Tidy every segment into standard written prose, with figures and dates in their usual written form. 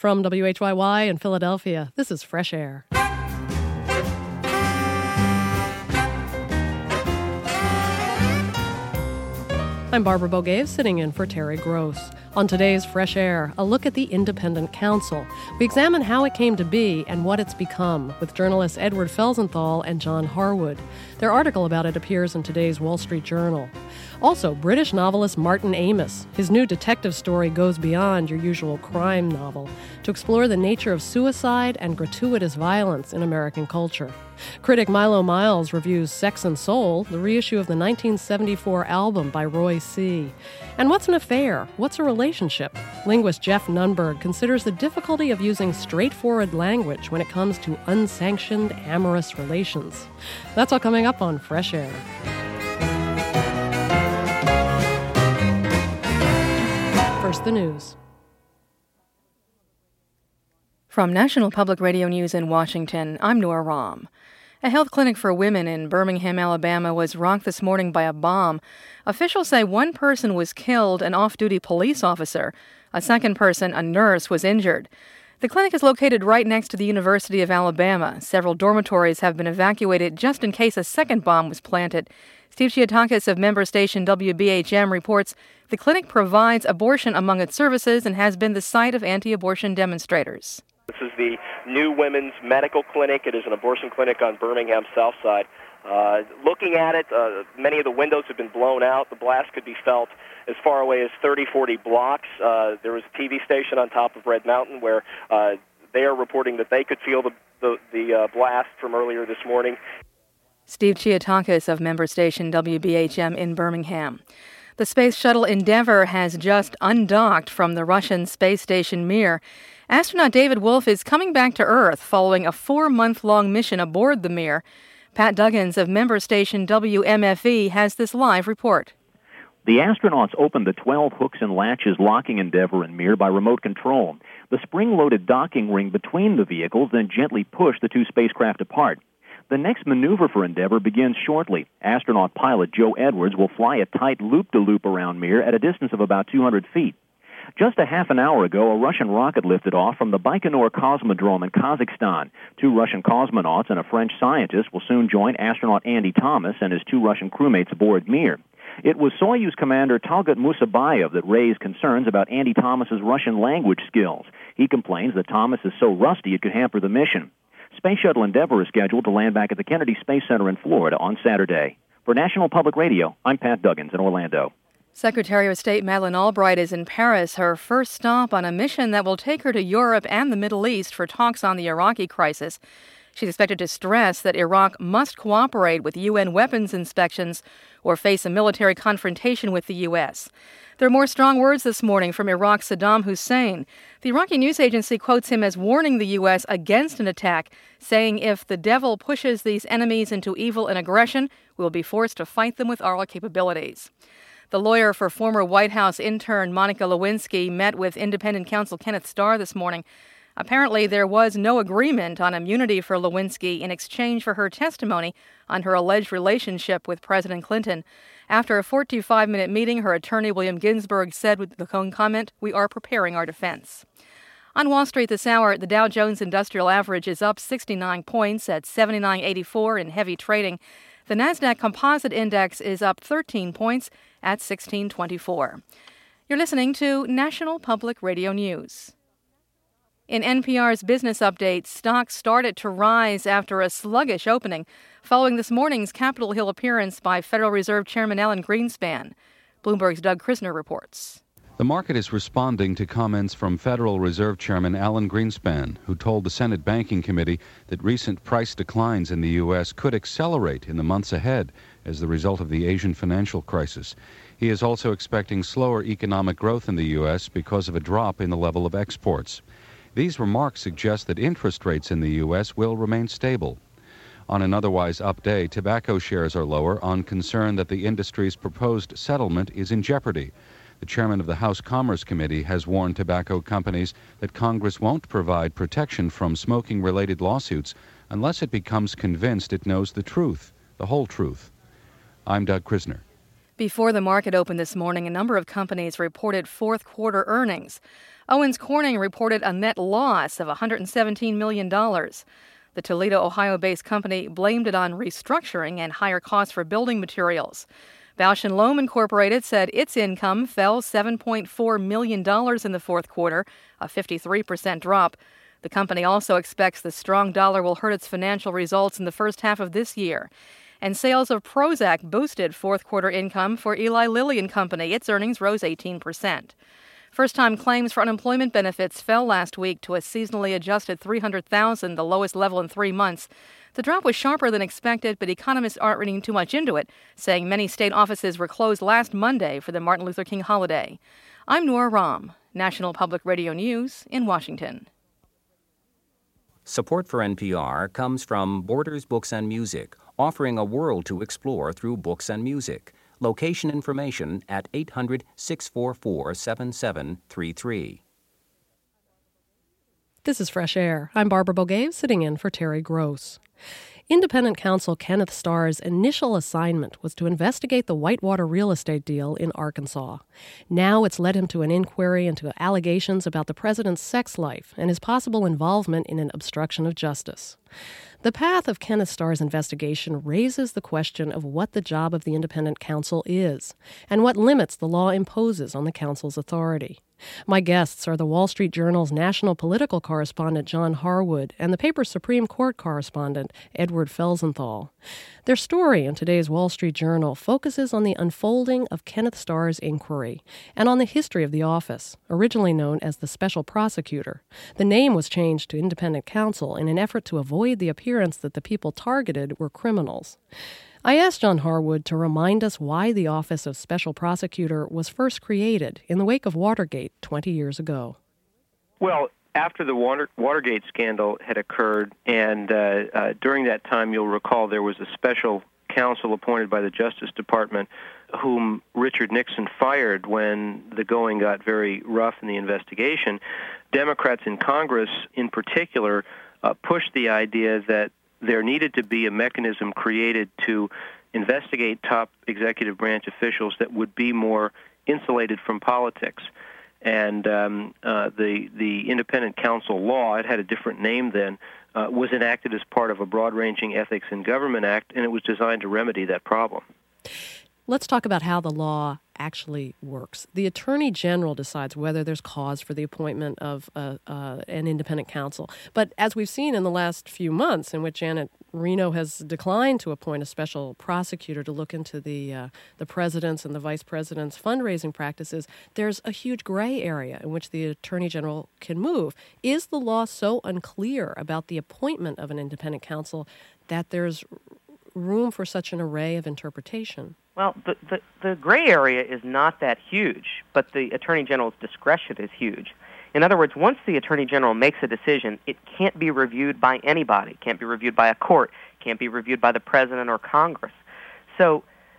From WHYY in Philadelphia, this is Fresh Air. I'm Barbara Bogaev, sitting in for Terry Gross. On today's Fresh Air, a look at the Independent Counsel. We examine how it came to be and what it's become with journalists Edward Felsenthal and John Harwood. Their article about it appears in today's Wall Street Journal. Also, British novelist Martin Amis. His new detective story goes beyond your usual crime novel to explore the nature of suicide and gratuitous violence in American culture. Critic Milo Miles reviews Sex and Soul, the reissue of the 1974 album by Roy C. And what's an affair? What's a relationship? Linguist Jeff Nunberg considers the difficulty of using straightforward language when it comes to unsanctioned amorous relations. That's all coming up on Fresh Air. First, the news. From National Public Radio News in Washington, I'm Nora Rahm. A health clinic for women in Birmingham, Alabama was rocked this morning by a bomb. Officials say one person was killed, an off-duty police officer. A second person, a nurse, was injured. The clinic is located right next to the University of Alabama. Several dormitories have been evacuated just in case a second bomb was planted. Steve Chiotakis of member station WBHM reports the clinic provides abortion among its services and has been the site of anti-abortion demonstrators. This is the new women's medical clinic. It is an abortion clinic on Birmingham's south side. Looking at it, many of the windows have been blown out. The blast could be felt as far away as 30, 40 blocks. There was a TV station on top of Red Mountain where they are reporting that they could feel the blast from earlier this morning. Steve Chiotakis of member station WBHM in Birmingham. The space shuttle Endeavour has just undocked from the Russian space station Mir. Astronaut David Wolf is coming back to Earth following a 4-month-long mission aboard the Mir. Pat Duggins of member station WMFE has this live report. The astronauts opened the 12 hooks and latches locking Endeavour and Mir by remote control. The spring-loaded docking ring between the vehicles then gently pushed the two spacecraft apart. The next maneuver for Endeavour begins shortly. Astronaut pilot Joe Edwards will fly a tight loop-de-loop around Mir at a distance of about 200 feet. Just a half an hour ago, a Russian rocket lifted off from the Baikonur Cosmodrome in Kazakhstan. 2 Russian cosmonauts and a French scientist will soon join astronaut Andy Thomas and his 2 Russian crewmates aboard Mir. It was Soyuz commander Talgat Musabayev that raised concerns about Andy Thomas's Russian language skills. He complains that Thomas is so rusty it could hamper the mission. Space Shuttle Endeavour is scheduled to land back at the Kennedy Space Center in Florida on Saturday. For National Public Radio, I'm Pat Duggins in Orlando. Secretary of State Madeleine Albright is in Paris, her first stop on a mission that will take her to Europe and the Middle East for talks on the Iraqi crisis. She's expected to stress that Iraq must cooperate with UN weapons inspections or face a military confrontation with the U.S. There are more strong words this morning from Iraq's Saddam Hussein. The Iraqi news agency quotes him as warning the U.S. against an attack, saying if the devil pushes these enemies into evil and aggression, we will be forced to fight them with our capabilities. The lawyer for former White House intern Monica Lewinsky met with independent counsel Kenneth Starr this morning. Apparently, there was no agreement on immunity for Lewinsky in exchange for her testimony on her alleged relationship with President Clinton. After a 45-minute meeting, her attorney William Ginsburg said with the comment, "We are preparing our defense." On Wall Street this hour, the Dow Jones Industrial Average is up 69 points at 79.84 in heavy trading. The Nasdaq Composite Index is up 13 points at 1624. You're listening to National Public Radio News. In NPR's Business Update, stocks started to rise after a sluggish opening following this morning's Capitol Hill appearance by Federal Reserve Chairman Alan Greenspan. Bloomberg's Doug Krisner reports. The market is responding to comments from Federal Reserve Chairman Alan Greenspan, who told the Senate Banking Committee that recent price declines in the U.S. could accelerate in the months ahead as the result of the Asian financial crisis. He is also expecting slower economic growth in the U.S. because of a drop in the level of exports. These remarks suggest that interest rates in the U.S. will remain stable. On an otherwise up day, tobacco shares are lower on concern that the industry's proposed settlement is in jeopardy. The chairman of the House Commerce Committee has warned tobacco companies that Congress won't provide protection from smoking-related lawsuits unless it becomes convinced it knows the truth, the whole truth. I'm Doug Krisner. Before the market opened this morning, a number of companies reported fourth quarter earnings. Owens Corning reported a net loss of $117 million. The Toledo, Ohio-based company blamed it on restructuring and higher costs for building materials. Bausch & Lomb Incorporated said its income fell $7.4 million in the fourth quarter, a 53% drop. The company also expects the strong dollar will hurt its financial results in the first half of this year. And sales of Prozac boosted fourth quarter income for Eli Lilly and Company. Its earnings rose 18%. First-time claims for unemployment benefits fell last week to a seasonally adjusted 300,000, the lowest level in 3 months. The drop was sharper than expected, but economists aren't reading too much into it, saying many state offices were closed last Monday for the Martin Luther King holiday. I'm Nora Rahm, National Public Radio News in Washington. Support for NPR comes from Borders Books and Music, offering a world to explore through books and music. Location information at 800-644-7733. This is Fresh Air. I'm Barbara Bogaev, sitting in for Terry Gross. Independent counsel Kenneth Starr's initial assignment was to investigate the Whitewater real estate deal in Arkansas. Now it's led him to an inquiry into allegations about the president's sex life and his possible involvement in an obstruction of justice. The path of Kenneth Starr's investigation raises the question of what the job of the independent counsel is and what limits the law imposes on the counsel's authority. My guests are the Wall Street Journal's national political correspondent John Harwood and the paper's Supreme Court correspondent Edward Felsenthal. Their story in today's Wall Street Journal focuses on the unfolding of Kenneth Starr's inquiry and on the history of the office, originally known as the Special Prosecutor. The name was changed to Independent Counsel in an effort to avoid the appearance that the people targeted were criminals. I asked John Harwood to remind us why the Office of Special Prosecutor was first created in the wake of Watergate 20 years ago. Well, after the Watergate scandal had occurred, and during that time, you'll recall there was a special counsel appointed by the Justice Department whom Richard Nixon fired when the going got very rough in the investigation. Democrats in Congress, in particular, pushed the idea that there needed to be a mechanism created to investigate top executive branch officials that would be more insulated from politics. And the independent counsel law, it had a different name then, was enacted as part of a broad-ranging Ethics in Government Act, and it was designed to remedy that problem. Let's talk about how the law actually works. The Attorney General decides whether there's cause for the appointment of an independent counsel. But as we've seen in the last few months, in which Janet Reno has declined to appoint a special prosecutor to look into the president's and the vice president's fundraising practices, there's a huge gray area in which the Attorney General can move. Is the law so unclear about the appointment of an independent counsel that there's room for such an array of interpretation? Well, the gray area is not that huge, but the Attorney General's discretion is huge. In other words, once the Attorney General makes a decision, it can't be reviewed by anybody. It can't be reviewed by a court. It can't be reviewed by the President or Congress. So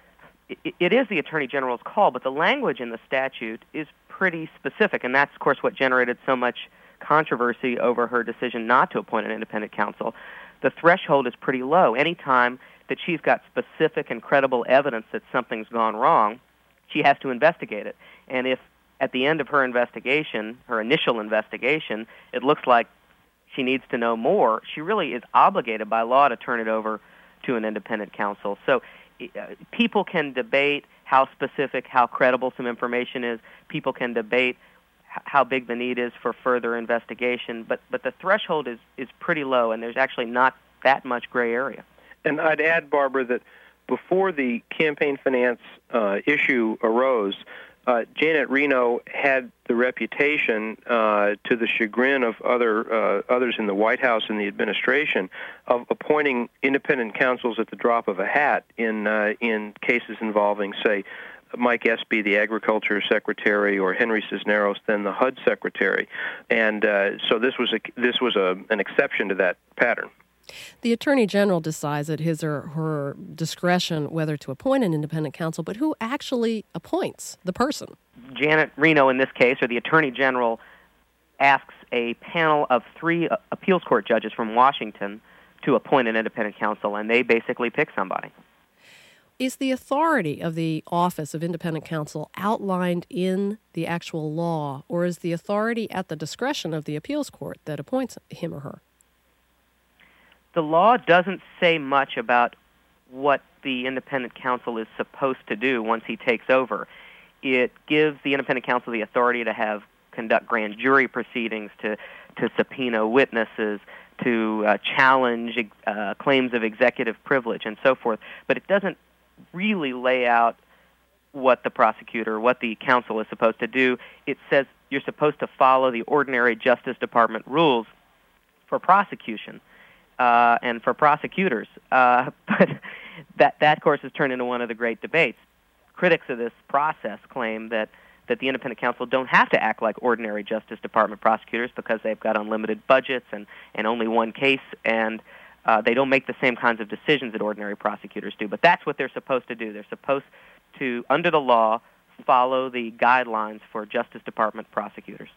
it is the Attorney General's call, but the language in the statute is pretty specific, and that's, of course, what generated so much controversy over her decision not to appoint an independent counsel. The threshold is pretty low. Anytime that she's got specific and credible evidence that something's gone wrong, she has to investigate it. And if at the end of her investigation, her initial investigation, it looks like she needs to know more, she really is obligated by law to turn it over to an independent counsel. So people can debate how specific, how credible some information is. People can debate how big the need is for further investigation. But the threshold is pretty low, and there's actually not that much gray area. And I'd add, Barbara, that before the campaign finance issue arose, Janet Reno had the reputation, to the chagrin of others in the White House and the administration, of appointing independent counsels at the drop of a hat in cases involving, say, Mike Espy, the Agriculture Secretary, or Henry Cisneros, then the HUD Secretary. And so this was an exception to that pattern. The Attorney General decides at his or her discretion whether to appoint an independent counsel, but who actually appoints the person? Janet Reno, in this case, or the Attorney General, asks a panel of 3 appeals court judges from Washington to appoint an independent counsel, and they basically pick somebody. Is the authority of the Office of Independent Counsel outlined in the actual law, or is the authority at the discretion of the appeals court that appoints him or her? The law doesn't say much about what the independent counsel is supposed to do once he takes over. It gives the independent counsel the authority to conduct grand jury proceedings, to subpoena witnesses, to challenge claims of executive privilege, and so forth. But it doesn't really lay out what the prosecutor, what the counsel is supposed to do. It says you're supposed to follow the ordinary Justice Department rules for prosecution and for prosecutors. But that, of course, has turned into one of the great debates. Critics of this process claim that the independent counsel don't have to act like ordinary Justice Department prosecutors because they've got unlimited budgets and only one case, and they don't make the same kinds of decisions that ordinary prosecutors do. But that's what they're supposed to do. They're supposed to, under the law, follow the guidelines for Justice Department prosecutors.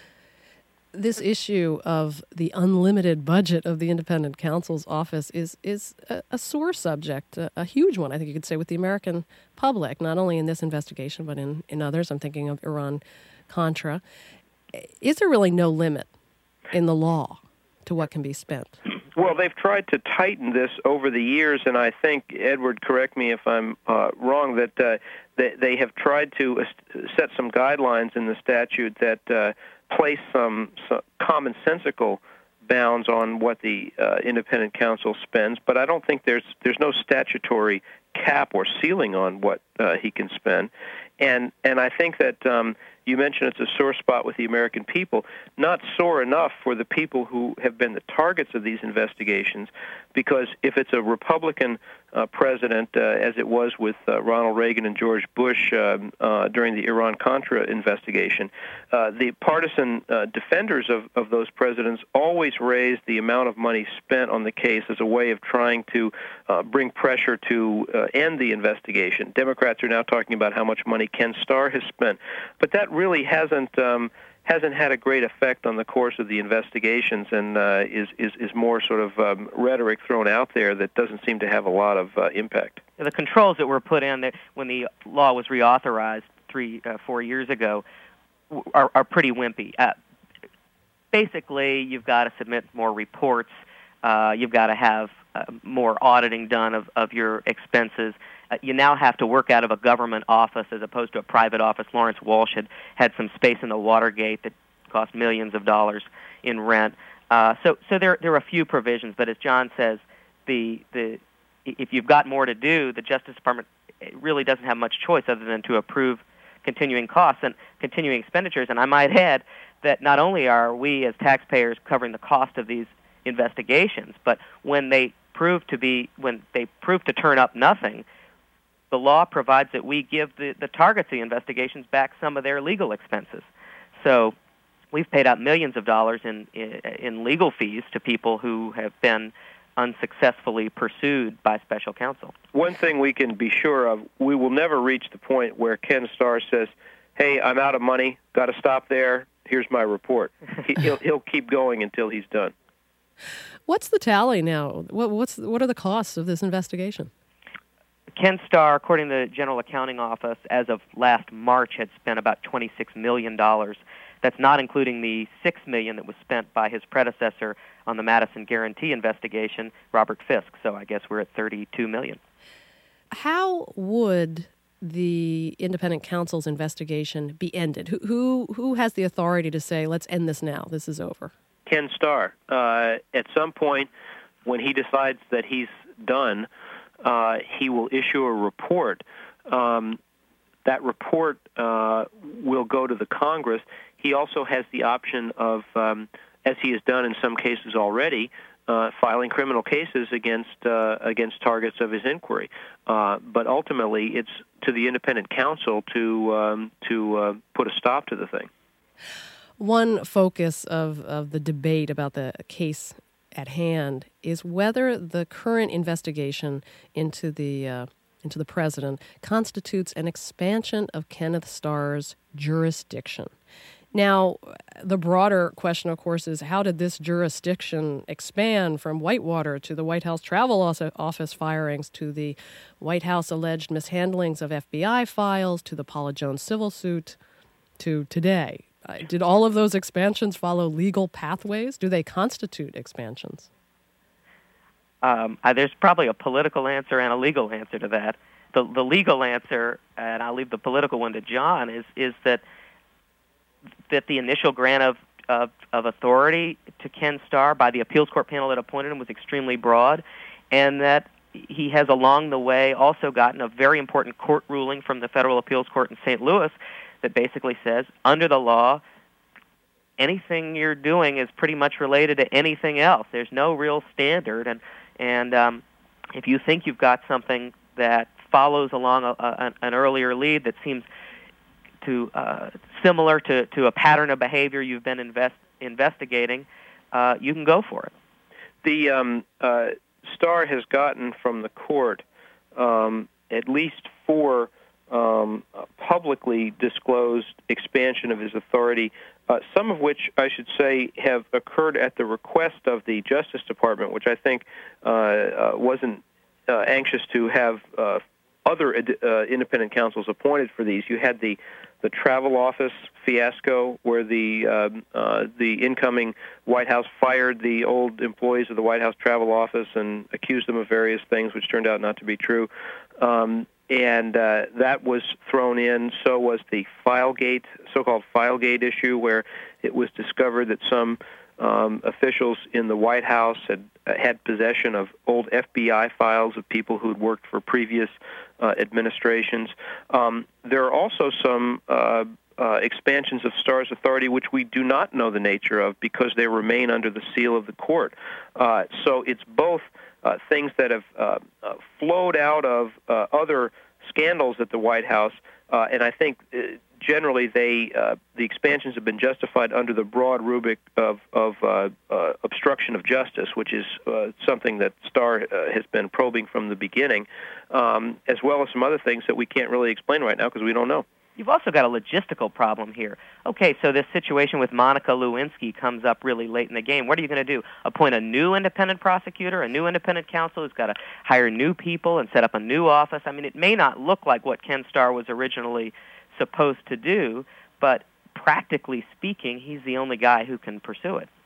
This issue of the unlimited budget of the independent counsel's office is a sore subject, a huge one, I think you could say, with the American public, not only in this investigation but in others. I'm thinking of Iran-Contra. Is there really no limit in the law to what can be spent? Well, they've tried to tighten this over the years, and I think, Edward, correct me if I'm wrong, that they have tried to set some guidelines in the statute that place some commonsensical bounds on what the independent counsel spends, but I don't think there's no statutory cap or ceiling on what he can spend. And I think that you mentioned it's a sore spot with the American people, not sore enough for the people who have been the targets of these investigations, because if it's a Republican president, as it was with Ronald Reagan and George Bush during the Iran-Contra investigation, the partisan defenders of those presidents always raised the amount of money spent on the case as a way of trying to bring pressure to end the investigation. Democrats are now talking about how much money Ken Starr has spent, but that really hasn't had a great effect on the course of the investigations, and is more sort of rhetoric thrown out there that doesn't seem to have a lot of impact. The controls that were put in when the law was reauthorized 4 years ago are pretty wimpy. Basically, you've got to submit more reports. You've got to have more auditing done of your expenses. You now have to work out of a government office as opposed to a private office. Lawrence Walsh had some space in the Watergate that cost millions of dollars in rent. So there are a few provisions, but as John says, if you've got more to do, the Justice Department really doesn't have much choice other than to approve continuing costs and continuing expenditures. And I might add that not only are we as taxpayers covering the cost of these investigations, but when they prove to turn up nothing, the law provides that we give the targets of the investigations back some of their legal expenses. So we've paid out millions of dollars in legal fees to people who have been unsuccessfully pursued by special counsel. One thing we can be sure of, we will never reach the point where Ken Starr says, hey, I'm out of money, got to stop there, here's my report. He'll keep going until he's done. What's the tally now? What are the costs of this investigation? Ken Starr, according to the General Accounting Office, as of last March, had spent about $26 million. That's not including the $6 million that was spent by his predecessor on the Madison Guarantee investigation, Robert Fisk. So I guess we're at $32 million. How would the independent counsel's investigation be ended? Who has the authority to say, let's end this now, this is over? Ken Starr. At some point, when he decides that he's done, he will issue a report. That report will go to the Congress. He also has the option of, as he has done in some cases already, filing criminal cases against targets of his inquiry. But ultimately, it's to the independent counsel to put a stop to the thing. One focus of the debate about the case at hand is whether the current investigation into the president constitutes an expansion of Kenneth Starr's jurisdiction. Now, the broader question, of course, is how did this jurisdiction expand from Whitewater to the White House Travel Office firings to the White House alleged mishandlings of FBI files to the Paula Jones civil suit to today? Did all of those expansions follow legal pathways? Do they constitute expansions? There's probably a political answer and a legal answer to that. The legal answer, and I'll leave the political one to John, is that the initial grant of authority to Ken Starr by the appeals court panel that appointed him was extremely broad, and that he has along the way also gotten a very important court ruling from the federal appeals court in St. Louis that basically says, under the law, anything you're doing is pretty much related to anything else. There's no real standard, and if you think you've got something that follows along an earlier lead that seems to similar to a pattern of behavior you've been investigating, you can go for it. The Starr has gotten from the court at least 4 publicly disclosed expansion of his authority, some of which, I should say, have occurred at the request of the Justice Department, which I think wasn't anxious to have other independent counsels appointed for these. You had the travel office fiasco, where the incoming White House fired the old employees of the White House travel office and accused them of various things, which turned out not to be true. And that was thrown in. So was the Filegate, so-called Filegate issue, where it was discovered that some officials in the White House had possession of old FBI files of people who had worked for previous administrations. There are also some expansions of Starr's authority which we do not know the nature of because they remain under the seal of the court. So it's both things that have flowed out of other scandals at the White House, and I think generally the expansions have been justified under the broad rubric of obstruction of justice, which is something that Starr has been probing from the beginning, as well as some other things that we can't really explain right now because we don't know. You've also got a logistical problem here. Okay, so this situation with Monica Lewinsky comes up really late in the game. What are you going to do? Appoint a new independent prosecutor, a new independent counsel who's got to hire new people and set up a new office? I mean, it may not look like what Ken Starr was originally supposed to do, but practically speaking, he's the only guy who can pursue it.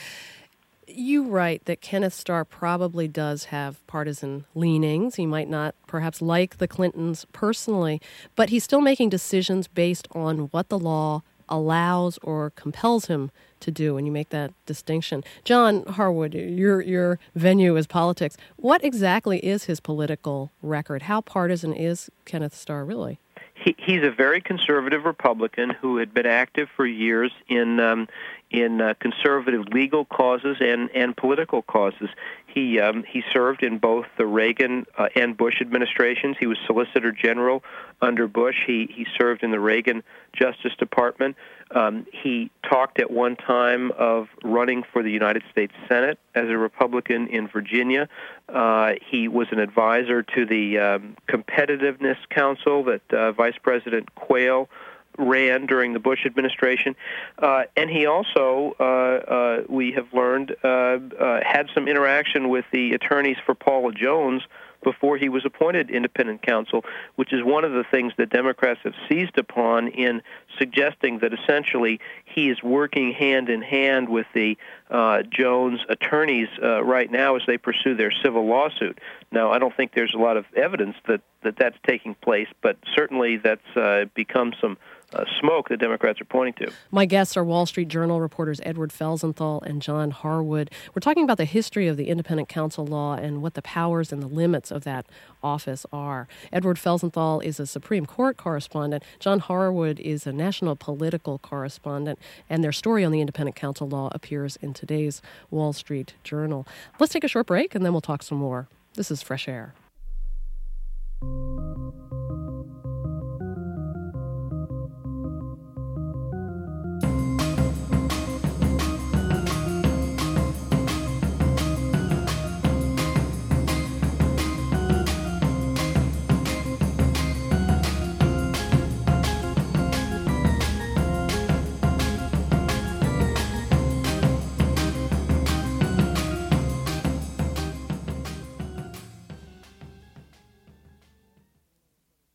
You write that Kenneth Starr probably does have partisan leanings. He might not perhaps like the Clintons personally, but he's still making decisions based on what the law allows or compels him to do, and you make that distinction. John Harwood, your venue is politics. What exactly is his political record? How partisan is Kenneth Starr really? He's a very conservative Republican who had been active for years in conservative legal causes and political causes. He served in both the Reagan and Bush administrations. He was Solicitor General under Bush. He served in the Reagan Justice Department. He talked at one time of running for the United States Senate as a Republican in Virginia. He was an advisor to the Competitiveness Council that Vice President Quayle ran during the Bush administration. And he also, we have learned, had some interaction with the attorneys for Paula Jones before he was appointed independent counsel, which is one of the things that Democrats have seized upon in suggesting that essentially he is working hand in hand with the Jones attorneys right now as they pursue their civil lawsuit. Now, I don't think there's a lot of evidence that that's taking place, but certainly that's become some smoke that Democrats are pointing to. My guests are Wall Street Journal reporters Edward Felsenthal and John Harwood. We're talking about the history of the independent counsel law and what the powers and the limits of that office are. Edward Felsenthal is a Supreme Court correspondent. John Harwood is a national political correspondent, and their story on the independent counsel law appears in today's Wall Street Journal. Let's take a short break, and then we'll talk some more. This is Fresh Air.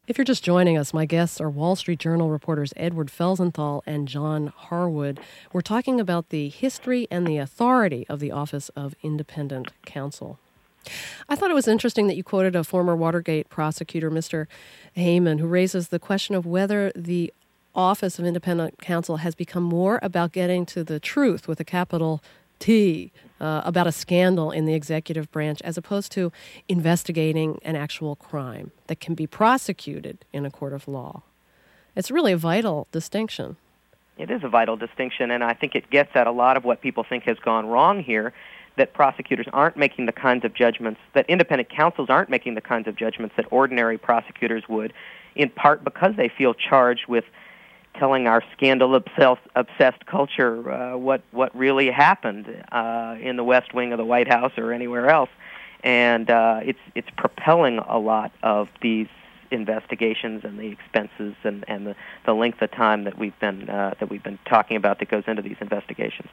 If you're just joining us, my guests are Wall Street Journal reporters Edward Felsenthal and John Harwood. We're talking about the history and the authority of the Office of Independent Counsel. I thought it was interesting that you quoted a former Watergate prosecutor, Mr. Heyman, who raises the question of whether the Office of Independent Counsel has become more about getting to the truth with a capital T about a scandal in the executive branch as opposed to investigating an actual crime that can be prosecuted in a court of law. It's really a vital distinction. It is a vital distinction, and I think it gets at a lot of what people think has gone wrong here, that prosecutors aren't making the kinds of judgments, that independent counsels aren't making the kinds of judgments that ordinary prosecutors would, in part because they feel charged with telling our scandal-obsessed culture what really happened in the West Wing of the White House or anywhere else, and it's propelling a lot of these investigations and the expenses and the length of time that we've been talking about that goes into these investigations.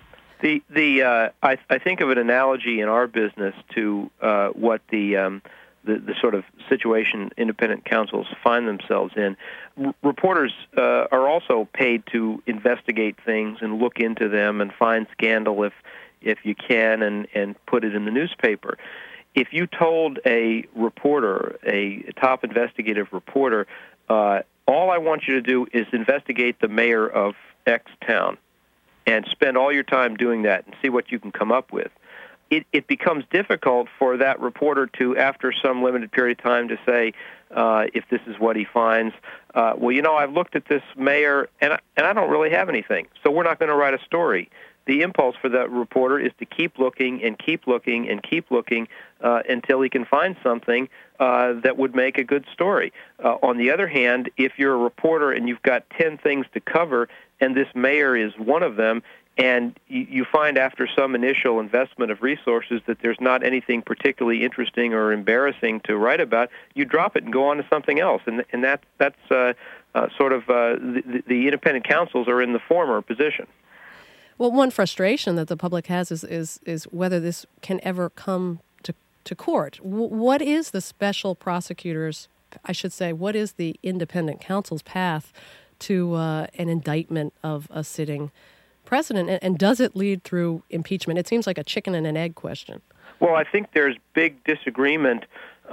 I think of an analogy in our business to what the sort of situation independent counsels find themselves in. Reporters are also paid to investigate things and look into them and find scandal if you can and put it in the newspaper. If you told a reporter, a top investigative reporter, all I want you to do is investigate the mayor of X town and spend all your time doing that and see what you can come up with, it becomes difficult for that reporter to, after some limited period of time, to say, if this is what he finds, well, I've looked at this mayor, and I don't really have anything, so we're not going to write a story. The impulse for that reporter is to keep looking and keep looking and keep looking until he can find something that would make a good story. On the other hand, if you're a reporter and you've got 10 things to cover, and this mayor is one of them, and you find after some initial investment of resources that there's not anything particularly interesting or embarrassing to write about, you drop it and go on to something else. And that's sort of the independent counsels are in the former position. Well, one frustration that the public has is whether this can ever come to court. What is the special prosecutor's, what is the independent counsel's path to an indictment of a sitting president, and does it lead through impeachment? It seems like a chicken and an egg question. Well, I think there's big disagreement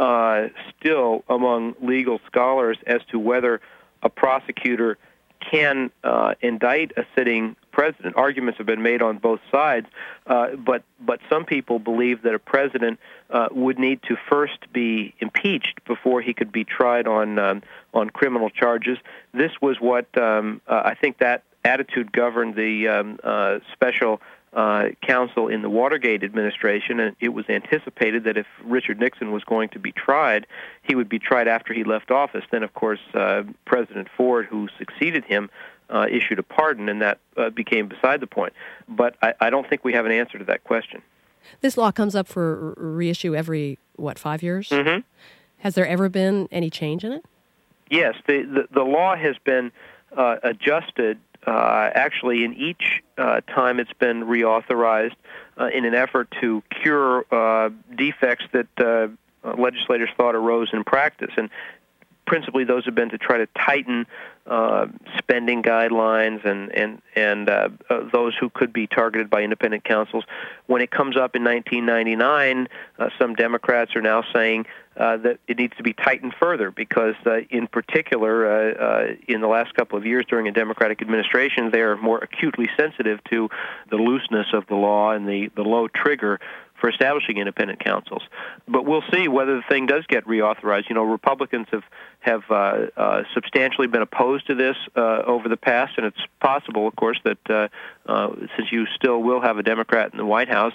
still among legal scholars as to whether a prosecutor can indict a sitting president. Arguments have been made on both sides, but some people believe that a president would need to first be impeached before he could be tried on criminal charges. This was what I think that attitude governed the special counsel in the Watergate administration, and it was anticipated that if Richard Nixon was going to be tried, he would be tried after he left office. Then, of course, President Ford, who succeeded him, issued a pardon, and that became beside the point. But I don't think we have an answer to that question. This law comes up for reissue every, 5 years? Mm-hmm. Has there ever been any change in it? Yes, the law has been adjusted. Actually, in each time it's been reauthorized in an effort to cure defects that legislators thought arose in practice. And principally those have been to try to tighten spending guidelines and those who could be targeted by independent counsels. When it comes up in 1999, some Democrats are now saying that it needs to be tightened further because, in particular, in the last couple of years during a Democratic administration, they are more acutely sensitive to the looseness of the law and the low trigger for establishing independent counsels. But we'll see whether the thing does get reauthorized. Republicans have substantially been opposed to this over the past, and it's possible, of course, that since you still will have a Democrat in the White House,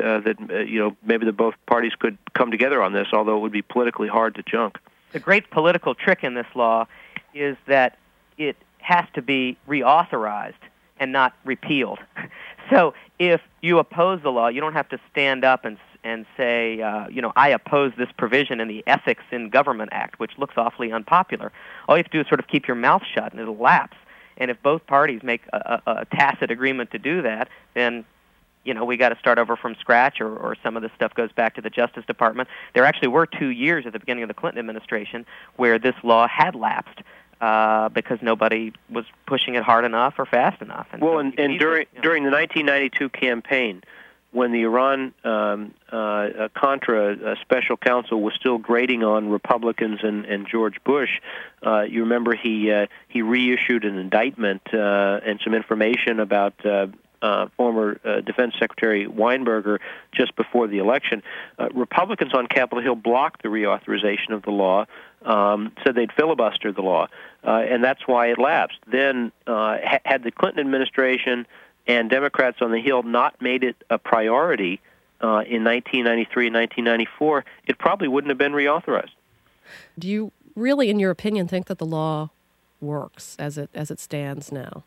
that maybe both parties could come together on this, although it would be politically hard to junk. The great political trick in this law is that it has to be reauthorized and not repealed. So if you oppose the law, you don't have to stand up and say, I oppose this provision in the Ethics in Government Act, which looks awfully unpopular. All you have to do is sort of keep your mouth shut, and it'll lapse. And if both parties make a tacit agreement to do that, then we got to start over from scratch, or some of this stuff goes back to the Justice Department. There actually were 2 years at the beginning of the Clinton administration where this law had lapsed because nobody was pushing it hard enough or fast enough. And during the 1992 campaign, when the Iran-Contra special counsel was still grating on Republicans and George Bush, you remember he reissued an indictment and some information about former Defense Secretary Weinberger just before the election. Republicans on Capitol Hill blocked the reauthorization of the law, said they'd filibuster the law, and that's why it lapsed. Then, had the Clinton administration and Democrats on the Hill not made it a priority in 1993 and 1994, it probably wouldn't have been reauthorized. Do you really, in your opinion, think that the law works as it stands now?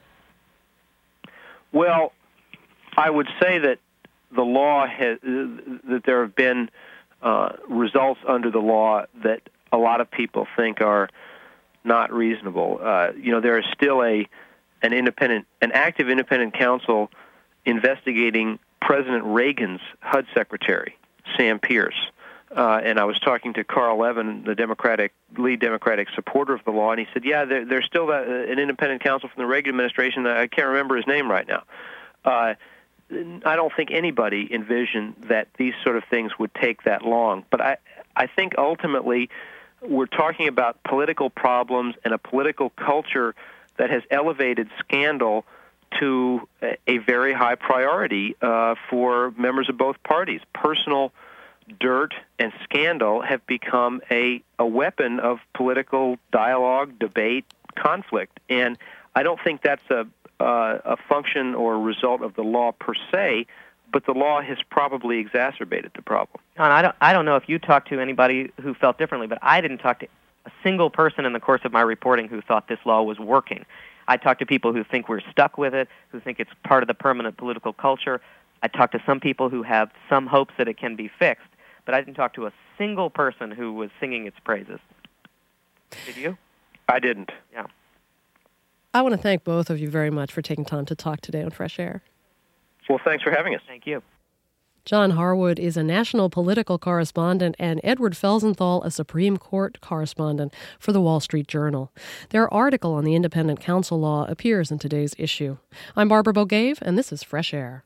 Well, I would say that the law that there have been results under the law that a lot of people think are not reasonable. There is still an active independent counsel investigating President Reagan's HUD secretary, Sam Pierce. And I was talking to Carl Levin, the lead Democratic supporter of the law, and he said, yeah, there's still an independent counsel from the Reagan administration. I can't remember his name right now. I don't think anybody envisioned that these sort of things would take that long. But I think ultimately we're talking about political problems and a political culture that has elevated scandal to a very high priority for members of both parties. Personal dirt and scandal have become a weapon of political dialogue, debate, conflict. And I don't think that's a function or result of the law per se, but the law has probably exacerbated the problem. John, I don't know if you talked to anybody who felt differently, but I didn't talk to a single person in the course of my reporting who thought this law was working. I talked to people who think we're stuck with it, who think it's part of the permanent political culture. I talked to some people who have some hopes that it can be fixed, but I didn't talk to a single person who was singing its praises. Did you? I didn't. Yeah. I want to thank both of you very much for taking time to talk today on Fresh Air. Well, thanks for having us. Thank you. John Harwood is a national political correspondent, and Edward Felsenthal, a Supreme Court correspondent for the Wall Street Journal. Their article on the independent counsel law appears in today's issue. I'm Barbara Bogaev, and this is Fresh Air.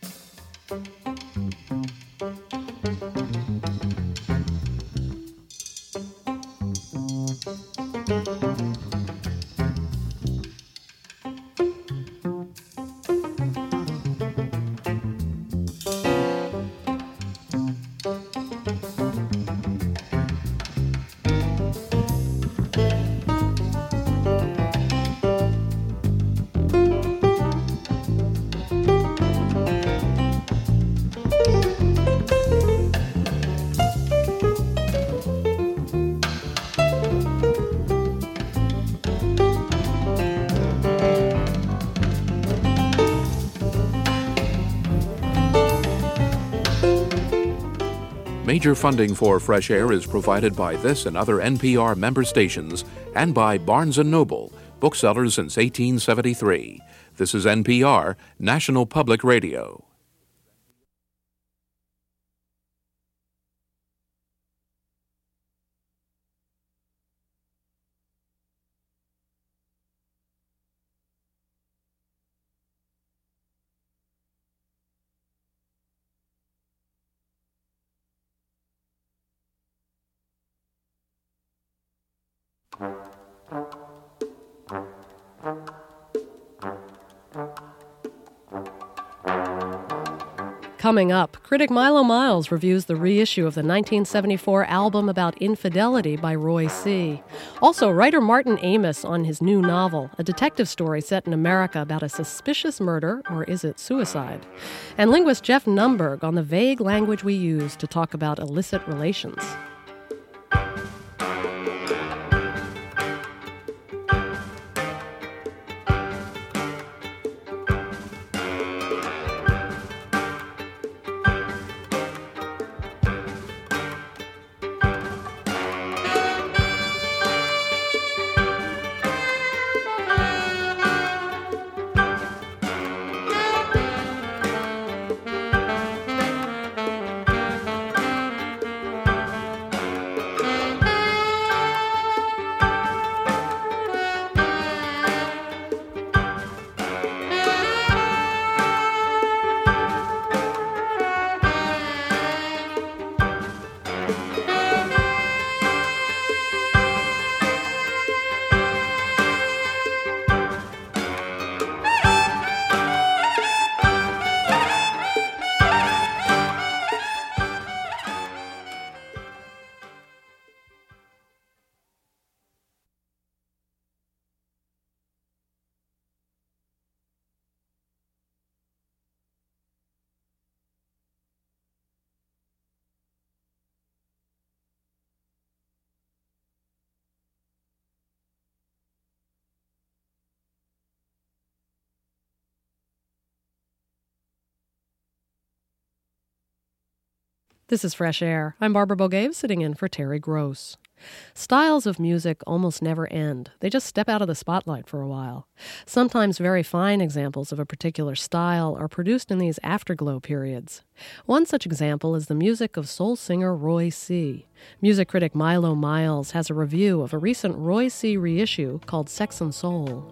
Major funding for Fresh Air is provided by this and other NPR member stations and by Barnes & Noble, booksellers since 1873. This is NPR, National Public Radio. Coming up, critic Milo Miles reviews the reissue of the 1974 album about infidelity by Roy C. Also, writer Martin Amis on his new novel, a detective story set in America about a suspicious murder, or is it suicide? And linguist Jeff Numberg on the vague language we use to talk about illicit relations. This is Fresh Air. I'm Barbara Bogaev, sitting in for Terry Gross. Styles of music almost never end. They just step out of the spotlight for a while. Sometimes very fine examples of a particular style are produced in these afterglow periods. One such example is the music of soul singer Roy C. Music critic Milo Miles has a review of a recent Roy C. reissue called Sex and Soul.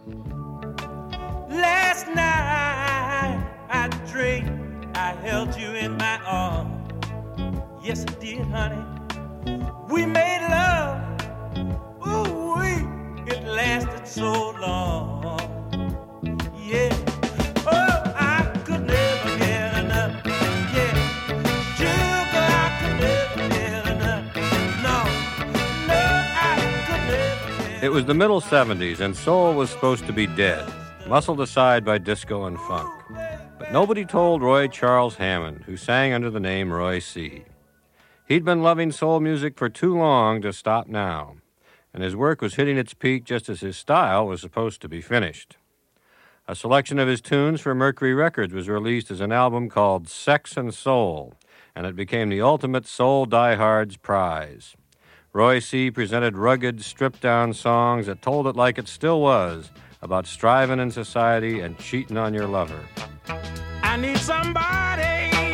Last night I dreamed I held you in my arms. Yes, I did, honey. We made love. Ooh, it lasted so long. Yeah. Oh, I could never get enough. Yeah. Sugar, I could never get enough. No, I could never get. It was the middle 70s, and soul was supposed to be dead, muscled aside by disco and funk. But nobody told Roy Charles Hammond, who sang under the name Roy C. He'd been loving soul music for too long to stop now, and his work was hitting its peak just as his style was supposed to be finished. A selection of his tunes for Mercury Records was released as an album called Sex and Soul, and it became the ultimate soul diehard's prize. Roy C. presented rugged, stripped-down songs that told it like it still was, about striving in society and cheating on your lover. I need somebody,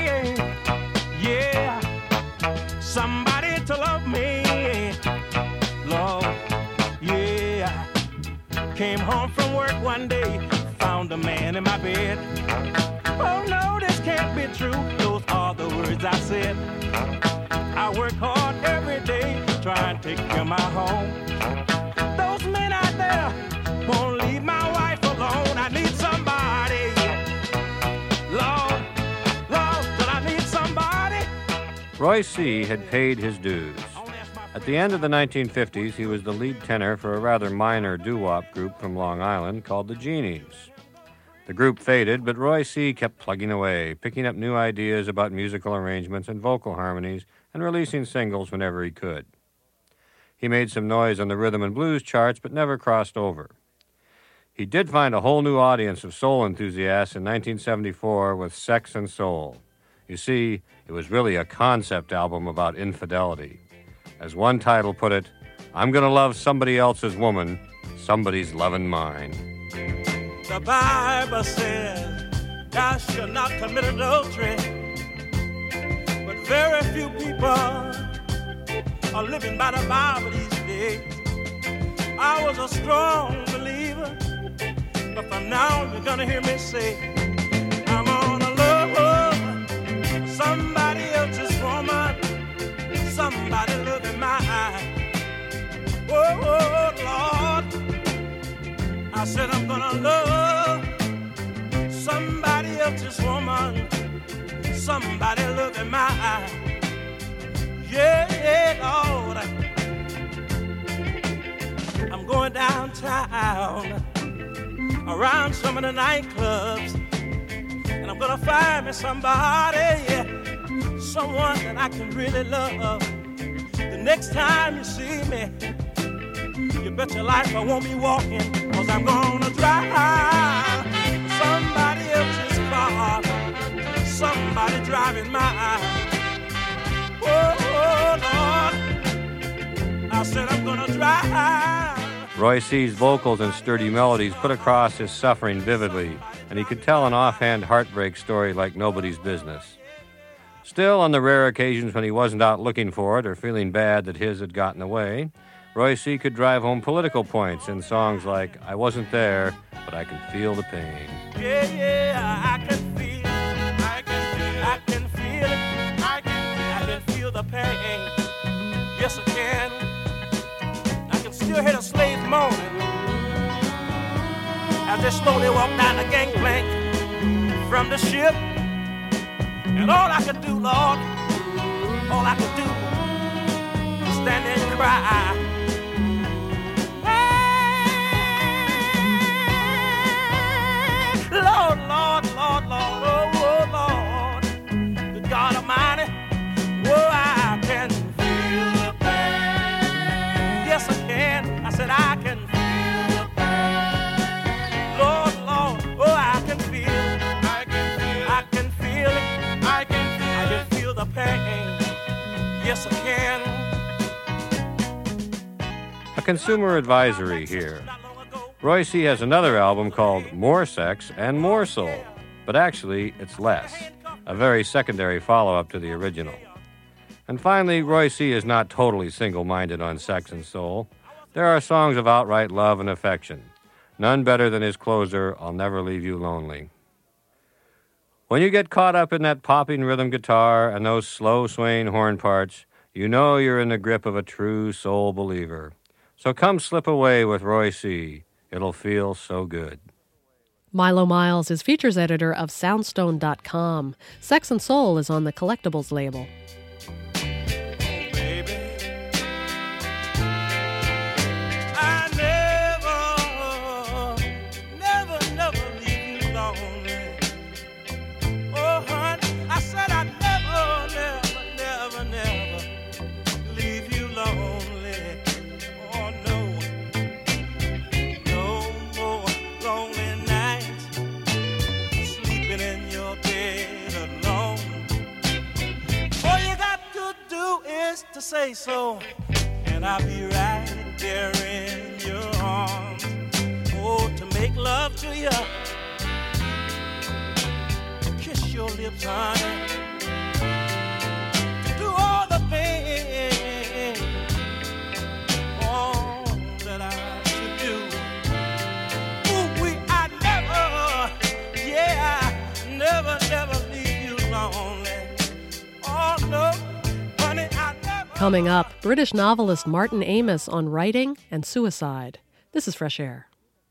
yeah. Somebody to love me, Lord, yeah. Came home from work one day, found a man in my bed. Oh no, this can't be true, those are the words I said. I work hard every day, trying to take care of my home. Those men out there won't leave my wife alone. I need somebody, Lord, but I need somebody. Roy C. had paid his dues. At the end of the 1950s, he was the lead tenor for a rather minor doo-wop group from Long Island called the Genies. The group faded, but Roy C. kept plugging away, picking up new ideas about musical arrangements and vocal harmonies, and releasing singles whenever he could. He made some noise on the rhythm and blues charts, but never crossed over. He did find a whole new audience of soul enthusiasts in 1974 with Sex and Soul. You see, it was really a concept album about infidelity. As one title put it, I'm gonna love somebody else's woman, somebody's loving mine. The Bible says, thou shalt not commit adultery. But very few people are living by the Bible these days. I was a strong believer, but from now you're gonna hear me say, I'm gonna love somebody else's woman, somebody look in my eye. Oh, Lord, I said I'm gonna love somebody else's woman, somebody look in my eye. Yeah, Lord, I'm going downtown around some of the nightclubs, and I'm gonna find me somebody, yeah, someone that I can really love. The next time you see me, you bet your life I won't be walking, 'cause I'm gonna drive somebody else's car, somebody driving mine. Oh, Lord, I said I'm gonna drive. Roy C.'s vocals and sturdy melodies put across his suffering vividly, and he could tell an offhand heartbreak story like nobody's business. Still, on the rare occasions when he wasn't out looking for it or feeling bad that his had gotten away, Roy C. could drive home political points in songs like I Wasn't There, But I Can Feel the Pain. Yeah, I can feel it, I can feel it, I can feel the pain. Yes, I can. I can still hear the slaves moaning as they slowly walk down the gangplank from the ship. And all I could do, Lord, all I could do is stand there and cry. Lord, Lord, Lord, Lord, oh, Lord, the God Almighty, oh, I can feel the pain. Yes, I can. I said I can feel the pain. Lord, Lord, oh, I can feel it. I can feel it. I can feel the pain. consumer advisory here. Roy C. has another album called More Sex and More Soul, but actually it's less, a very secondary follow-up to the original. And finally, Roy C. is not totally single-minded on sex and soul. There are songs of outright love and affection, none better than his closer, I'll Never Leave You Lonely. When you get caught up in that popping rhythm guitar and those slow swaying horn parts, you know you're in the grip of a true soul believer. So come slip away with Roy C. It'll feel so good. Milo Miles is features editor of Soundstone.com. Sex and Soul is on the Collectibles label. To say so, and I'll be right there in your arms. Oh, to make love to you, kiss your lips, honey, to do all the things, all that I should do. Ooh, never leave you lonely. Oh no. Coming up, British novelist Martin Amis on writing and suicide. This is Fresh Air.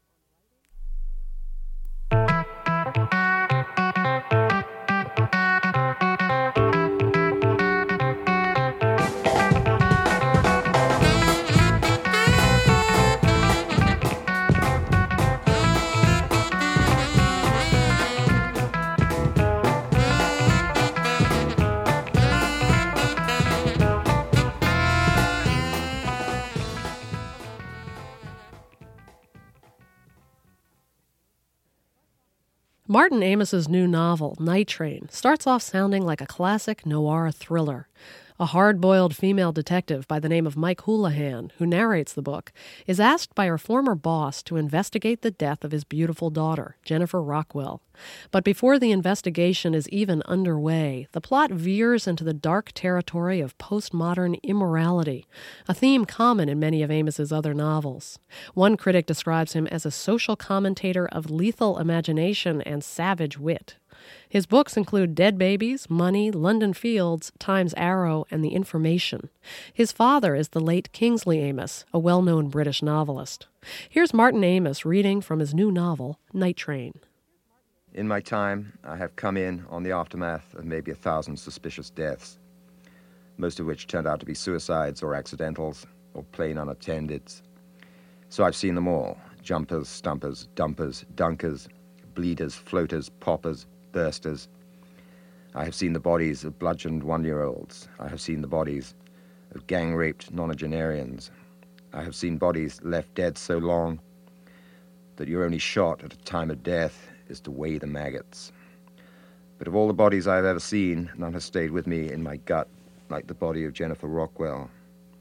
Martin Amis's new novel, Night Train, starts off sounding like a classic noir thriller. A hard-boiled female detective by the name of Mike Houlihan, who narrates the book, is asked by her former boss to investigate the death of his beautiful daughter, Jennifer Rockwell. But before the investigation is even underway, the plot veers into the dark territory of postmodern immorality, a theme common in many of Amis's other novels. One critic describes him as a social commentator of lethal imagination and savage wit. His books include Dead Babies, Money, London Fields, Time's Arrow, and The Information. His father is the late Kingsley Amis, a well-known British novelist. Here's Martin Amis reading from his new novel, Night Train. In my time, I have come in on the aftermath of maybe 1,000 suspicious deaths, most of which turned out to be suicides or accidentals or plain unattended. So I've seen them all: jumpers, stumpers, dumpers, dunkers, bleeders, floaters, poppers, bursters. I have seen the bodies of bludgeoned one-year-olds. I have seen the bodies of gang-raped nonagenarians. I have seen bodies left dead so long that your only shot at a time of death is to weigh the maggots. But of all the bodies I have ever seen, none has stayed with me in my gut like the body of Jennifer Rockwell.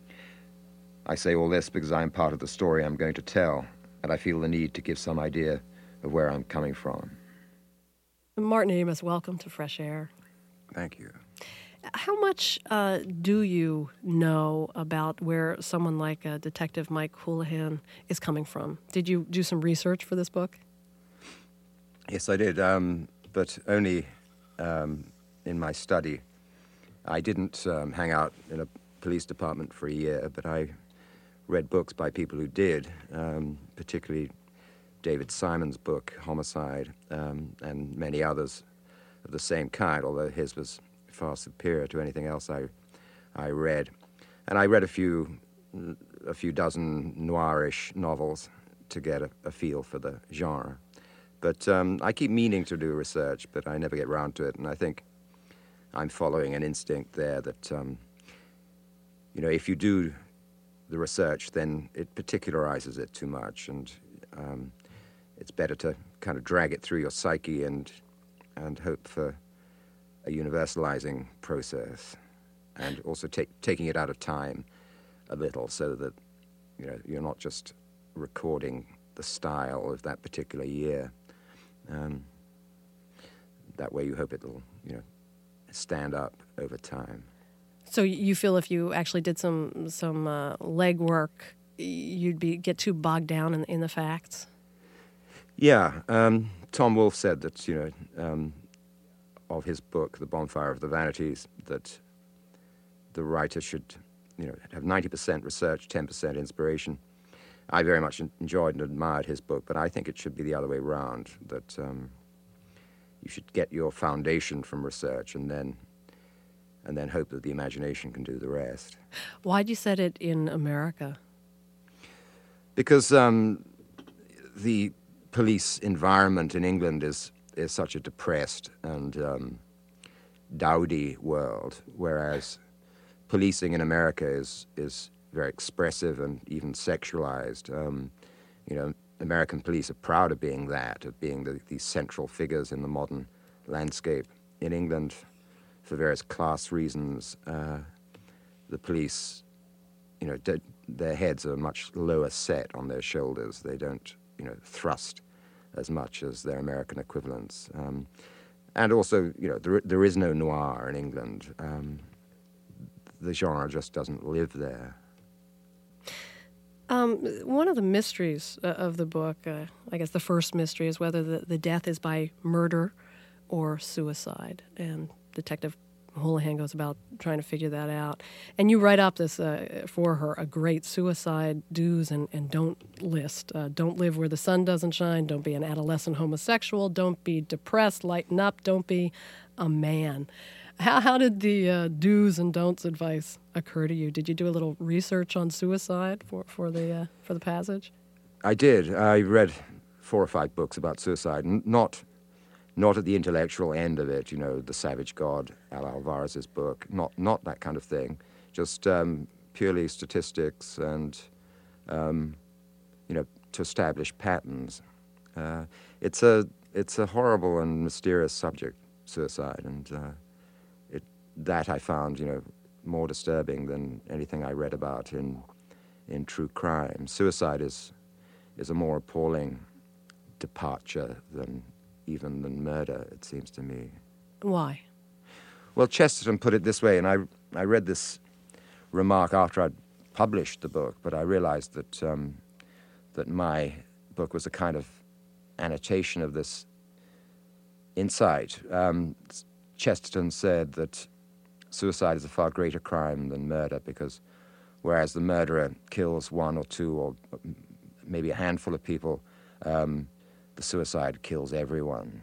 I say all this because I am part of the story I'm going to tell, and I feel the need to give some idea of where I'm coming from. Martin Amis, welcome to Fresh Air. Thank you. How much do you know about where someone like Detective Mike Houlihan is coming from? Did you do some research for this book? Yes, I did, but only in my study. I didn't hang out in a police department for a year, but I read books by people who did, particularly David Simon's book, Homicide, and many others of the same kind, although his was far superior to anything else I read. And I read a few dozen noirish novels to get a feel for the genre. But I keep meaning to do research, but I never get round to it, and I think I'm following an instinct there that, if you do the research, then it particularizes it too much, and it's better to kind of drag it through your psyche and hope for a universalizing process, and also taking it out of time a little so that you're not just recording the style of that particular year. That way you hope it'll, stand up over time. So you feel if you actually did some legwork, you'd get too bogged down in the facts? Yeah. Tom Wolfe said that, of his book, The Bonfire of the Vanities, that the writer should, have 90% research, 10% inspiration. I very much enjoyed and admired his book, but I think it should be the other way around, that you should get your foundation from research and then hope that the imagination can do the rest. Why'd you set it in America? Because the police environment in England is such a depressed and dowdy world, whereas policing in America is very expressive and even sexualized. American police are proud of being that, of being these central figures in the modern landscape. In England, for various class reasons, the police, their heads are much lower set on their shoulders. They don't, thrust as much as their American equivalents. And also, there is no noir in England. The genre just doesn't live there. One of the mysteries of the book, I guess the first mystery, is whether the death is by murder or suicide. And Detective Houlihan goes about trying to figure that out. And you write up this, for her, a great suicide do's and don't list. Don't live where the sun doesn't shine. Don't be an adolescent homosexual. Don't be depressed. Lighten up. Don't be a man. How did the do's and don'ts advice occur to you? Did you do a little research on suicide for the passage? I did. I read 4 or 5 books about suicide, not at the intellectual end of it, The Savage God, Al Alvarez's book, not that kind of thing, just purely statistics and, to establish patterns. It's a horrible and mysterious subject, suicide, and that I found, more disturbing than anything I read about in true crime. Suicide is a more appalling departure than murder, it seems to me. Why? Well, Chesterton put it this way, and I read this remark after I'd published the book, but I realized that my book was a kind of annotation of this insight. Chesterton said that suicide is a far greater crime than murder, because whereas the murderer kills 1 or 2 or maybe a handful of people, the suicide kills everyone.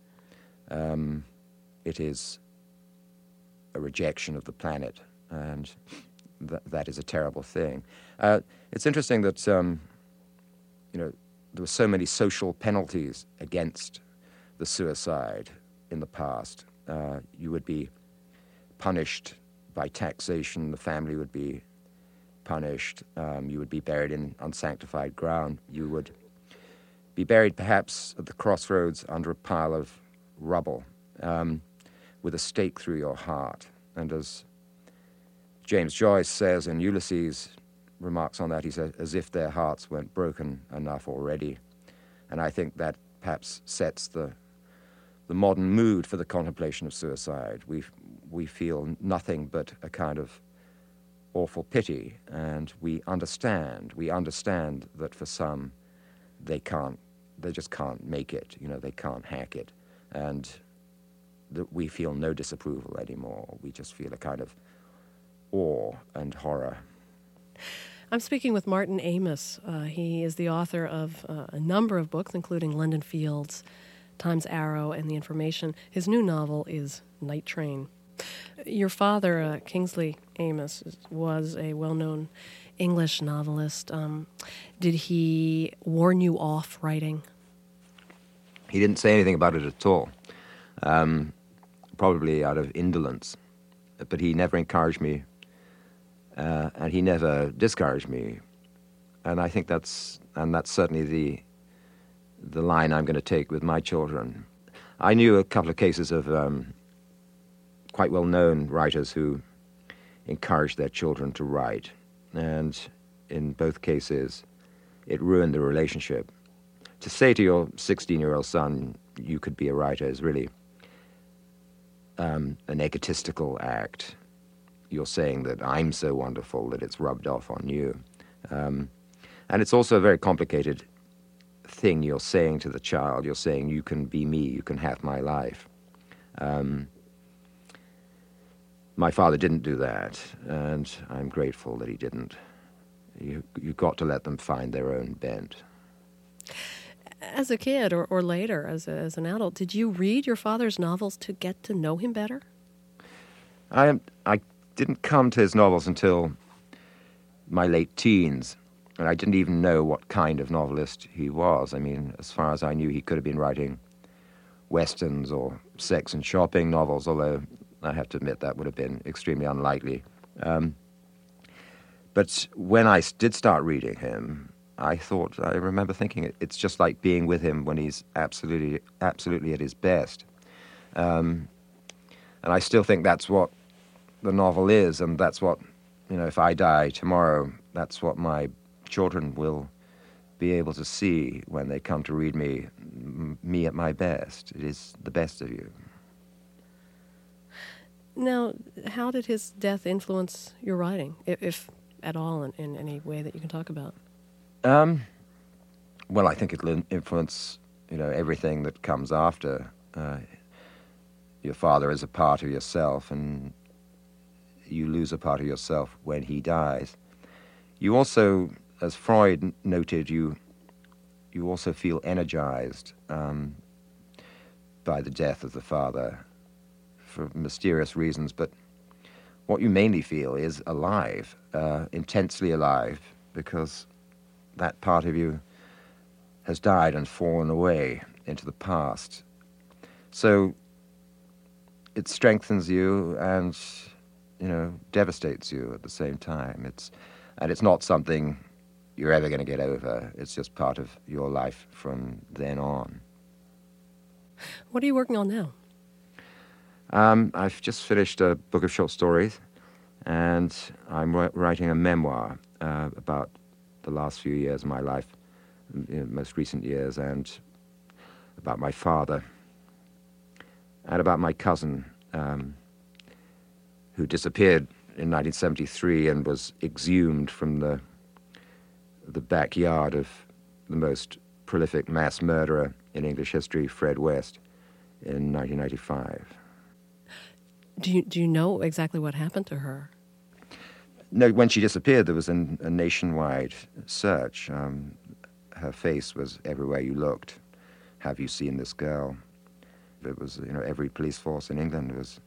It is a rejection of the planet, and that is a terrible thing. It's interesting that there were so many social penalties against the suicide in the past. You would be punished by taxation. The family would be punished. You would be buried in unsanctified ground. You would be buried perhaps at the crossroads under a pile of rubble with a stake through your heart. And as James Joyce says in Ulysses, remarks on that, he says, as if their hearts weren't broken enough already. And I think that perhaps sets the modern mood for the contemplation of suicide. We feel nothing but a kind of awful pity, and we understand that for some they just can't make it, they can't hack it, and that we feel no disapproval anymore. We just feel a kind of awe and horror. I'm speaking with Martin Amis. He is the author of a number of books, including London Fields, Time's Arrow, and The Information. His new novel is Night Train. Your father, Kingsley Amis, was a well-known English novelist. Did he warn you off writing? He didn't say anything about it at all, probably out of indolence. But he never encouraged me, and he never discouraged me. And I think that's certainly the line I'm going to take with my children. I knew a couple of cases of quite well-known writers who encouraged their children to write. And in both cases, it ruined the relationship. To say to your 16-year-old son, you could be a writer, is really an egotistical act. You're saying that I'm so wonderful that it's rubbed off on you. And it's also a very complicated thing you're saying to the child. You're saying, you can be me, you can have my life. My father didn't do that, and I'm grateful that he didn't. You've got to let them find their own bent. As a kid or later as an adult, did you read your father's novels to get to know him better? I didn't come to his novels until my late teens, and I didn't even know what kind of novelist he was. I mean, as far as I knew, he could have been writing westerns or sex and shopping novels, although I have to admit that would have been extremely unlikely. But when I did start reading him, I remember thinking it's just like being with him when he's absolutely at his best. And I still think that's what the novel is, and that's what, if I die tomorrow, that's what my children will be able to see when they come to read me at my best. It is the best of you. Now, how did his death influence your writing, if at all, in any way that you can talk about? Well, I think it'll influence, everything that comes after. Your father is a part of yourself, and you lose a part of yourself when he dies. You also, as Freud noted, you also feel energized by the death of the father for mysterious reasons, but what you mainly feel is alive, intensely alive, because that part of you has died and fallen away into the past. So it strengthens you and, devastates you at the same time. It's not something you're ever going to get over. It's just part of your life from then on. What are you working on now? I've just finished a book of short stories, and I'm writing a memoir about the last few years of my life, most recent years, and about my father, and about my cousin, who disappeared in 1973 and was exhumed from the backyard of the most prolific mass murderer in English history, Fred West, in 1995. Do you know exactly what happened to her? No, when she disappeared, there was a nationwide search. Her face was everywhere you looked. Have you seen this girl? It was, every police force in England was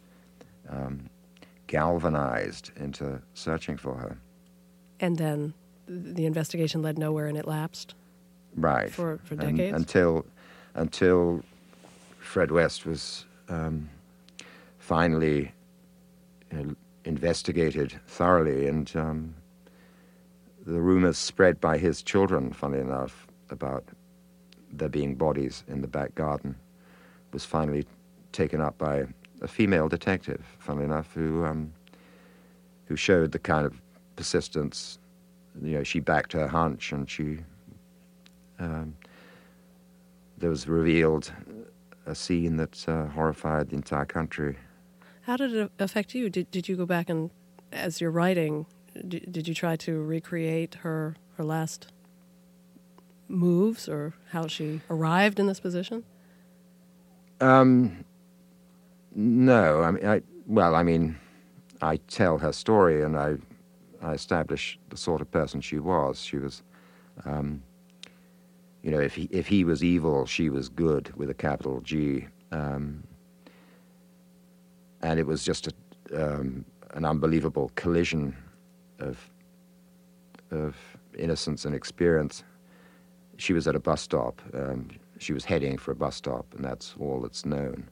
galvanized into searching for her. And then the investigation led nowhere, and it lapsed? Right. For decades? Until Fred West was finally investigated thoroughly, and the rumors spread by his children, funnily enough, about there being bodies in the back garden was finally taken up by a female detective, funnily enough, who showed the kind of persistence. She backed her hunch, and there was revealed a scene that horrified the entire country. How did it affect you? Did you go back and, as you're writing, did you try to recreate her last moves or how she arrived in this position? No. I tell her story, and I establish the sort of person she was. She was, if he was evil, she was good with a capital G. And it was just an unbelievable collision of innocence and experience. She was at a bus stop. She was heading for a bus stop, and that's all that's known.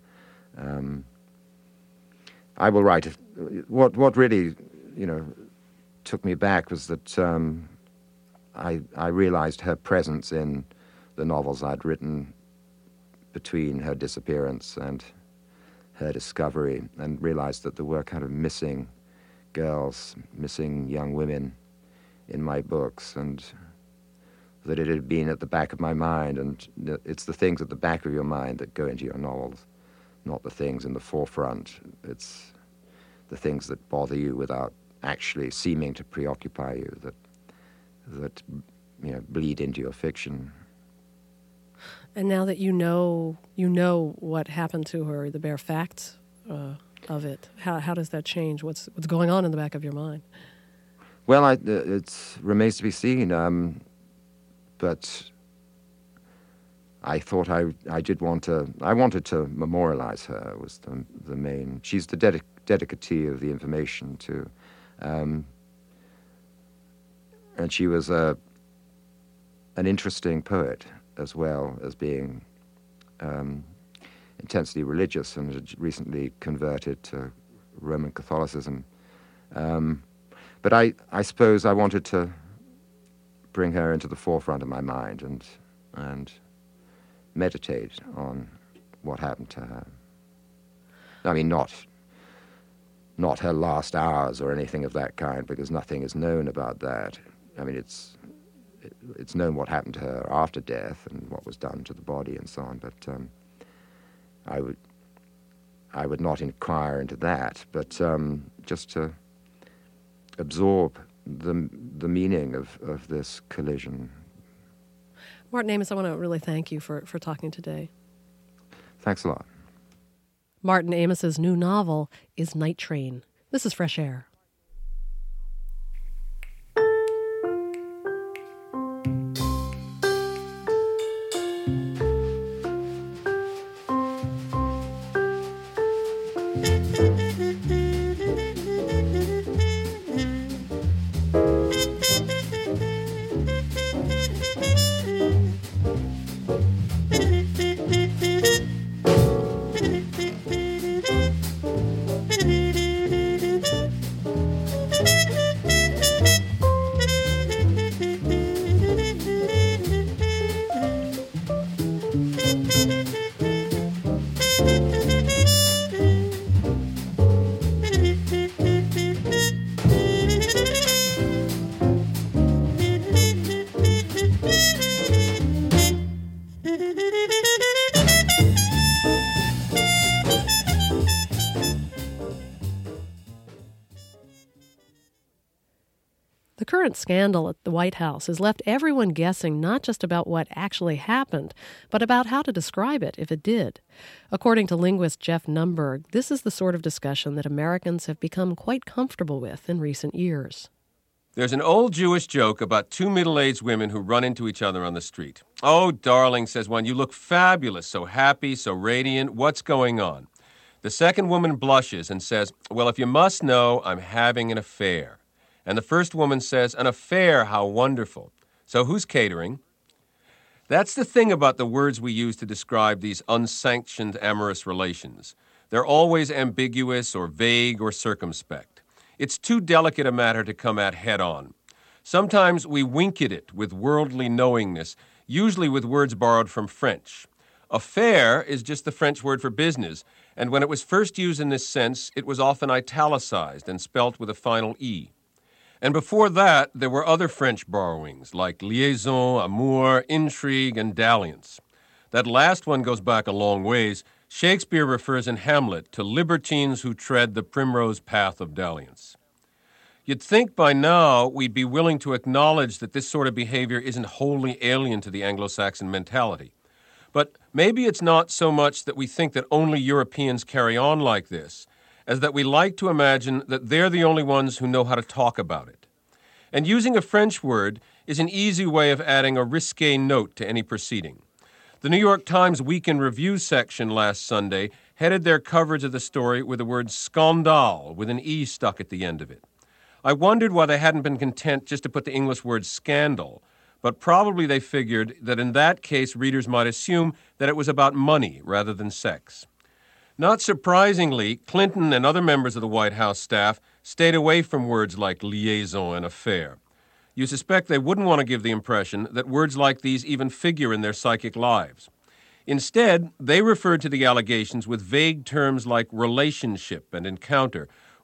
I will write. What really, took me back was that I realized her presence in the novels I'd written between her disappearance and her discovery, and realized that there were kind of missing girls, missing young women in my books, and that it had been at the back of my mind, and it's the things at the back of your mind that go into your novels, not the things in the forefront. It's the things that bother you without actually seeming to preoccupy you that bleed into your fiction. And now that you know what happened to her, the bare facts of it, how does that change? What's going on in the back of your mind? Well, it remains to be seen. But I thought I wanted to memorialize her. Was the main. She's the dedicatee of the information too, and she was an interesting poet as well as being intensely religious, and had recently converted to Roman Catholicism. But I suppose I wanted to bring her into the forefront of my mind and meditate on what happened to her. I mean, not her last hours or anything of that kind, because nothing is known about that. I mean, it's known what happened to her after death and what was done to the body and so on, but I would not inquire into that, but just to absorb the meaning of this collision. Martin Amis, I want to really thank you for talking today. Thanks a lot. Martin Amis's new novel is Night Train. This is Fresh Air. The current scandal at the White House has left everyone guessing not just about what actually happened, but about how to describe it if it did. According to linguist Jeff Numberg, this is the sort of discussion that Americans have become quite comfortable with in recent years. There's an old Jewish joke about two middle-aged women who run into each other on the street. "Oh, darling," says one, "you look fabulous, so happy, so radiant. What's going on?" The second woman blushes and says, "Well, if you must know, I'm having an affair." And the first woman says, "An affair, how wonderful. So who's catering?" That's the thing about the words we use to describe these unsanctioned amorous relations. They're always ambiguous or vague or circumspect. It's too delicate a matter to come at head-on. Sometimes we wink at it with worldly knowingness, usually with words borrowed from French. Affair is just the French word for business, and when it was first used in this sense, it was often italicized and spelt with a final E. And before that, there were other French borrowings, like liaison, amour, intrigue, and dalliance. That last one goes back a long ways. Shakespeare refers in Hamlet to libertines who tread the primrose path of dalliance. You'd think by now we'd be willing to acknowledge that this sort of behavior isn't wholly alien to the Anglo-Saxon mentality. But maybe it's not so much that we think that only Europeans carry on like this, as that we like to imagine that they're the only ones who know how to talk about it. And using a French word is an easy way of adding a risque note to any proceeding. The New York Times Week in Review section last Sunday headed their coverage of the story with the word scandale with an E stuck at the end of it. I wondered why they hadn't been content just to put the English word scandal, but probably they figured that in that case readers might assume that it was about money rather than sex. Not surprisingly, Clinton and other members of the White House staff stayed away from words like liaison and affair. You suspect they wouldn't want to give the impression that words like these even figure in their psychic lives. Instead, they referred to the allegations with vague terms like relationship and encounter,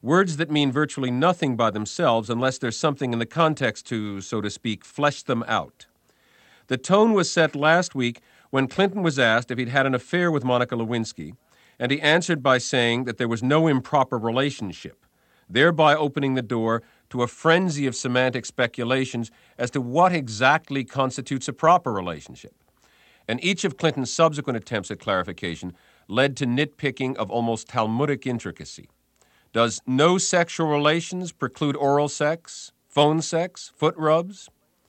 words that mean virtually nothing by themselves unless there's something in the context to, so to speak, flesh them out. The tone was set last week when Clinton was asked if he'd had an affair with Monica Lewinsky, and he answered by saying that there was no improper relationship, thereby opening the door to a frenzy of semantic speculations as to what exactly constitutes a proper relationship. And each of Clinton's subsequent attempts at clarification led to nitpicking of almost Talmudic intricacy. Does no sexual relations preclude oral sex, phone sex, foot rubs?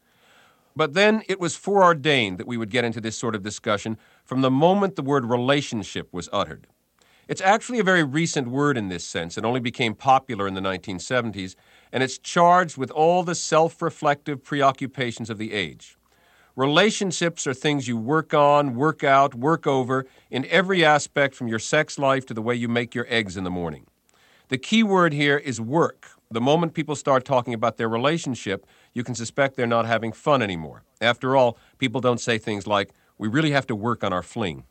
But then it was foreordained that we would get into this sort of discussion from the moment the word relationship was uttered. It's actually a very recent word in this sense. It only became popular in the 1970s, and it's charged with all the self-reflective preoccupations of the age. Relationships are things you work on, work out, work over in every aspect from your sex life to the way you make your eggs in the morning. The key word here is work. The moment people start talking about their relationship, you can suspect they're not having fun anymore. After all, people don't say things like, "We really have to work on our fling."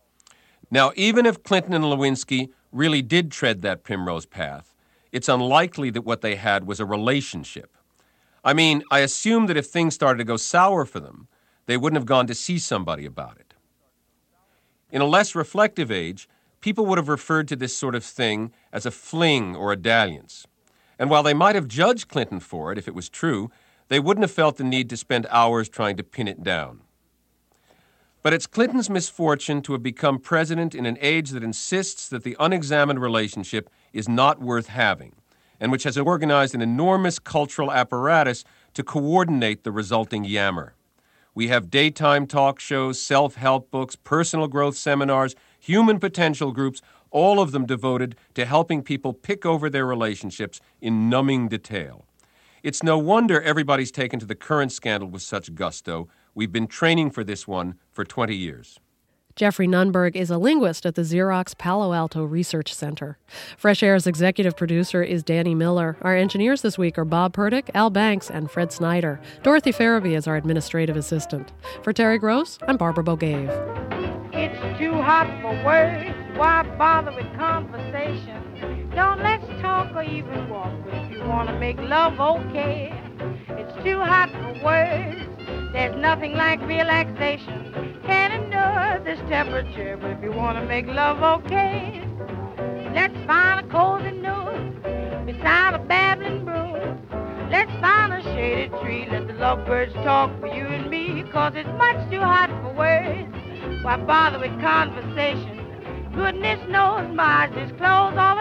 Now, even if Clinton and Lewinsky really did tread that primrose path, it's unlikely that what they had was a relationship. I mean, I assume that if things started to go sour for them, they wouldn't have gone to see somebody about it. In a less reflective age, people would have referred to this sort of thing as a fling or a dalliance. And while they might have judged Clinton for it, if it was true, they wouldn't have felt the need to spend hours trying to pin it down. But it's Clinton's misfortune to have become president in an age that insists that the unexamined relationship is not worth having, and which has organized an enormous cultural apparatus to coordinate the resulting yammer. We have daytime talk shows, self-help books, personal growth seminars, human potential groups, all of them devoted to helping people pick over their relationships in numbing detail. It's no wonder everybody's taken to the current scandal with such gusto. We've been training for this one for 20 years. Jeffrey Nunberg is a linguist at the Xerox Palo Alto Research Center. Fresh Air's executive producer is Danny Miller. Our engineers this week are Bob Purdick, Al Banks, and Fred Snyder. Dorothy Farabee is our administrative assistant. For Terry Gross, I'm Barbara Bogave. It's too hot for words. Why bother with conversation? Don't let's talk or even walk. But if you want to make love, okay. It's too hot for words. There's nothing like relaxation. Can't endure this temperature. But if you want to make love, okay. Let's find a cozy nook beside a babbling brook. Let's find a shaded tree. Let the lovebirds talk for you and me. 'Cause it's much too hot for words. Why bother with conversation? Goodness knows my eyes is closed all